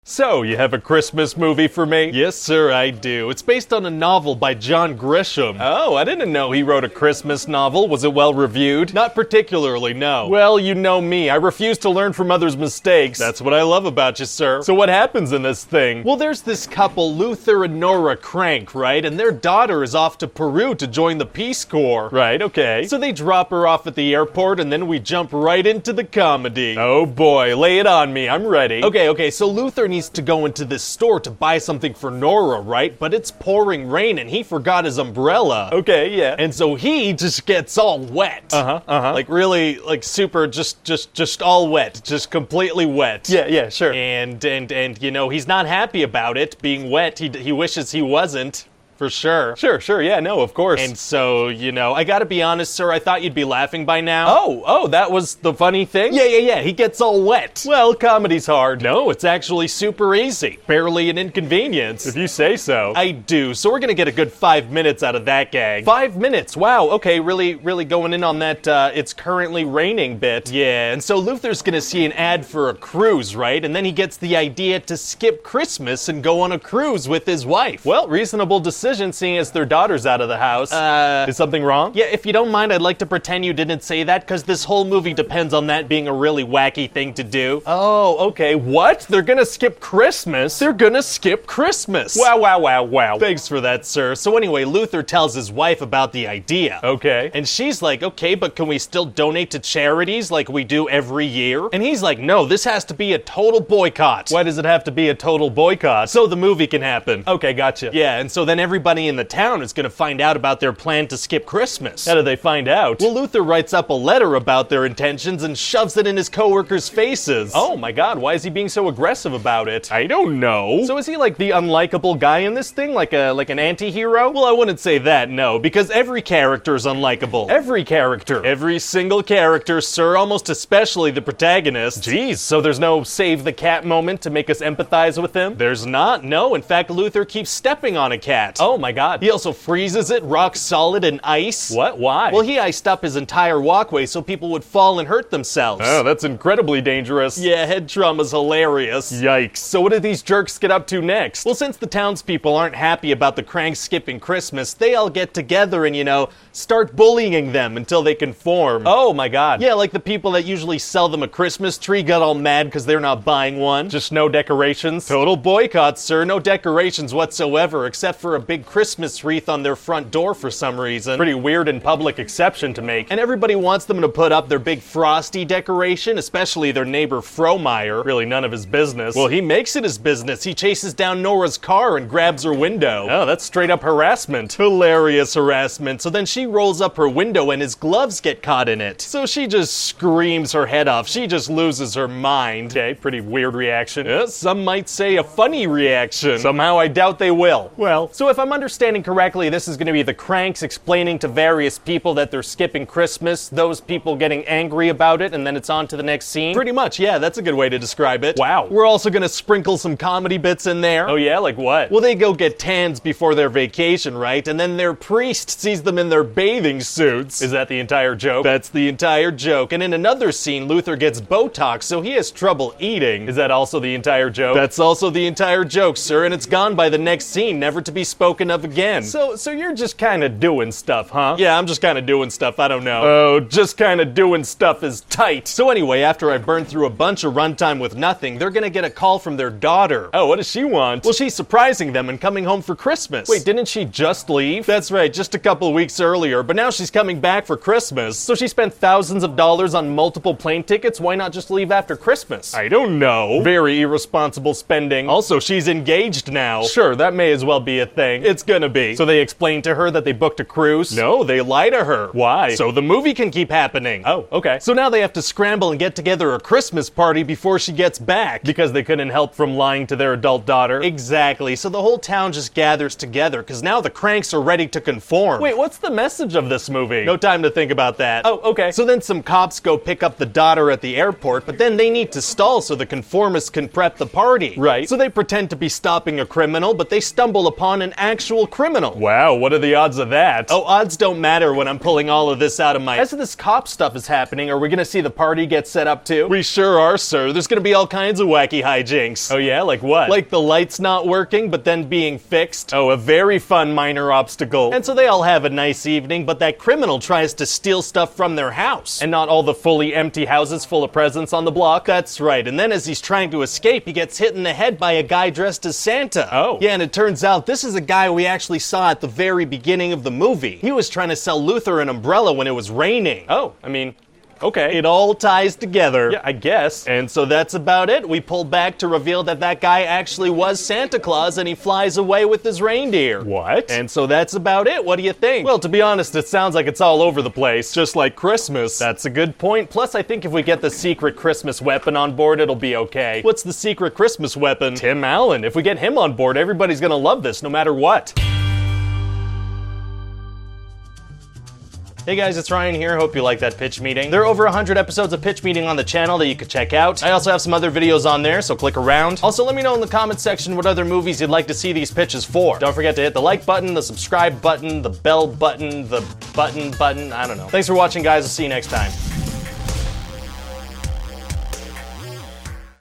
So, you have a Christmas movie for me? Yes, sir, I do. It's based on a novel by John Grisham. Oh, I didn't know he wrote a Christmas novel. Was it well reviewed? Not particularly, no. Well, you know me. I refuse to learn from others' mistakes. That's what I love about you, sir. So what happens in this thing? Well, there's this couple, Luther and Nora Crank, right? And their daughter is off to Peru to join the Peace Corps. Right, okay. So they drop her off at the airport, and then we jump right into the comedy. Oh boy, lay it on me. I'm ready. Okay, so Luther needs to go into this store to buy something for Nora, right? But it's pouring rain and he forgot his umbrella. Okay, yeah. And so he just gets all wet. Like really, like super, just all wet. Just completely wet. Yeah, sure. And you know, he's not happy about it being wet. He wishes he wasn't. For sure. Sure, yeah, no, of course. And so, you know, I gotta be honest, sir, I thought you'd be laughing by now. Oh, that was the funny thing? Yeah, he gets all wet. Well, comedy's hard. No, it's actually super easy. Barely an inconvenience. If you say so. I do, so we're gonna get a good 5 minutes out of that gag. 5 minutes, wow, okay, really going in on that, it's currently raining bit. Yeah, and so Luther's gonna see an ad for a cruise, right? And then he gets the idea to skip Christmas and go on a cruise with his wife. Well, reasonable decision, seeing as their daughter's out of the house. Is something wrong? Yeah, if you don't mind, I'd like to pretend you didn't say that, because this whole movie depends on that being a really wacky thing to do. Oh, okay, what? They're gonna skip Christmas? They're gonna skip Christmas! Wow. Thanks for that, sir. So anyway, Luther tells his wife about the idea. Okay. And she's like, okay, but can we still donate to charities like we do every year? And he's like, no, this has to be a total boycott. Why does it have to be a total boycott? So the movie can happen. Okay, gotcha. Yeah, and so then everybody in the town is going to find out about their plan to skip Christmas. How do they find out? Well, Luther writes up a letter about their intentions and shoves it in his coworkers' faces. Oh my god, why is he being so aggressive about it? I don't know. So is he like the unlikable guy in this thing? Like an anti-hero? Well, I wouldn't say that, no, because every character is unlikable. Every character. Every single character, sir, almost especially the protagonist. Jeez, so there's no save the cat moment to make us empathize with him? There's not, no. In fact, Luther keeps stepping on a cat. Oh my god. He also freezes it rock solid in ice. What? Why? Well, he iced up his entire walkway so people would fall and hurt themselves. Oh, that's incredibly dangerous. Yeah, head trauma's hilarious. Yikes. So what do these jerks get up to next? Well, since the townspeople aren't happy about the Cranks skipping Christmas, they all get together and, you know, start bullying them until they conform. Oh my god. Yeah, like the people that usually sell them a Christmas tree got all mad because they're not buying one. Just no decorations. Total boycott, sir. No decorations whatsoever, except for a big Christmas wreath on their front door for some reason. Pretty weird and public exception to make. And everybody wants them to put up their big frosty decoration, especially their neighbor Frohmeyer. Really none of his business. Well, he makes it his business. He chases down Nora's car and grabs her window. Oh, that's straight up harassment. Hilarious harassment. So then she rolls up her window and his gloves get caught in it. So she just screams her head off. She just loses her mind. Okay, pretty weird reaction. Some might say a funny reaction. Somehow I doubt they will. Well, so if I'm understanding correctly, this is going to be the Cranks explaining to various people that they're skipping Christmas, those people getting angry about it, and then it's on to the next scene? Pretty much, yeah, that's a good way to describe it. Wow. We're also going to sprinkle some comedy bits in there. Oh yeah, like what? Well, they go get tans before their vacation, right? And then their priest sees them in their bathing suits. Is that the entire joke? That's the entire joke. And in another scene, Luther gets Botox, so he has trouble eating. Is that also the entire joke? That's also the entire joke, sir, and it's gone by the next scene, never to be spoken of again. So you're just kind of doing stuff, huh? Yeah, I'm just kind of doing stuff, I don't know. Oh, just kind of doing stuff is tight. So anyway, after I've burned through a bunch of runtime with nothing, they're gonna get a call from their daughter. Oh, what does she want? Well, she's surprising them and coming home for Christmas. Wait, didn't she just leave? That's right, just a couple weeks earlier, but now she's coming back for Christmas. So she spent thousands of dollars on multiple plane tickets, why not just leave after Christmas? I don't know. Very irresponsible spending. Also, she's engaged now. Sure, that may as well be a thing. It's gonna be. So they explain to her that they booked a cruise? No, they lie to her. Why? So the movie can keep happening. Oh, okay. So now they have to scramble and get together a Christmas party before she gets back. Because they couldn't help from lying to their adult daughter. Exactly. So the whole town just gathers together because now the Cranks are ready to conform. Wait, what's the message of this movie? No time to think about that. Oh, okay. So then some cops go pick up the daughter at the airport, but then they need to stall so the conformists can prep the party. Right. So they pretend to be stopping a criminal, but they stumble upon an actual criminal. Wow, what are the odds of that? Oh, odds don't matter when I'm pulling all of this out of my... As this cop stuff is happening, are we gonna see the party get set up too? We sure are, sir. There's gonna be all kinds of wacky hijinks. Oh yeah, like what? Like the lights not working, but then being fixed. Oh, a very fun minor obstacle. And so they all have a nice evening, but that criminal tries to steal stuff from their house. And not all the fully empty houses full of presents on the block. That's right. And then as he's trying to escape, he gets hit in the head by a guy dressed as Santa. Oh. Yeah, and it turns out this is a guy we actually saw at the very beginning of the movie. He was trying to sell Luther an umbrella when it was raining. Oh, I mean... okay. It all ties together. Yeah, I guess. And so that's about it. We pull back to reveal that that guy actually was Santa Claus and he flies away with his reindeer. What? And so that's about it. What do you think? Well, to be honest, it sounds like it's all over the place. Just like Christmas. That's a good point. Plus, I think if we get the secret Christmas weapon on board, it'll be okay. What's the secret Christmas weapon? Tim Allen. If we get him on board, everybody's gonna love this no matter what. Hey guys, it's Ryan here. Hope you like that pitch meeting. There are over 100 episodes of pitch meeting on the channel that you could check out. I also have some other videos on there, so click around. Also, let me know in the comments section what other movies you'd like to see these pitches for. Don't forget to hit the like button, the subscribe button, the bell button, the button, I don't know. Thanks for watching, guys. I'll see you next time.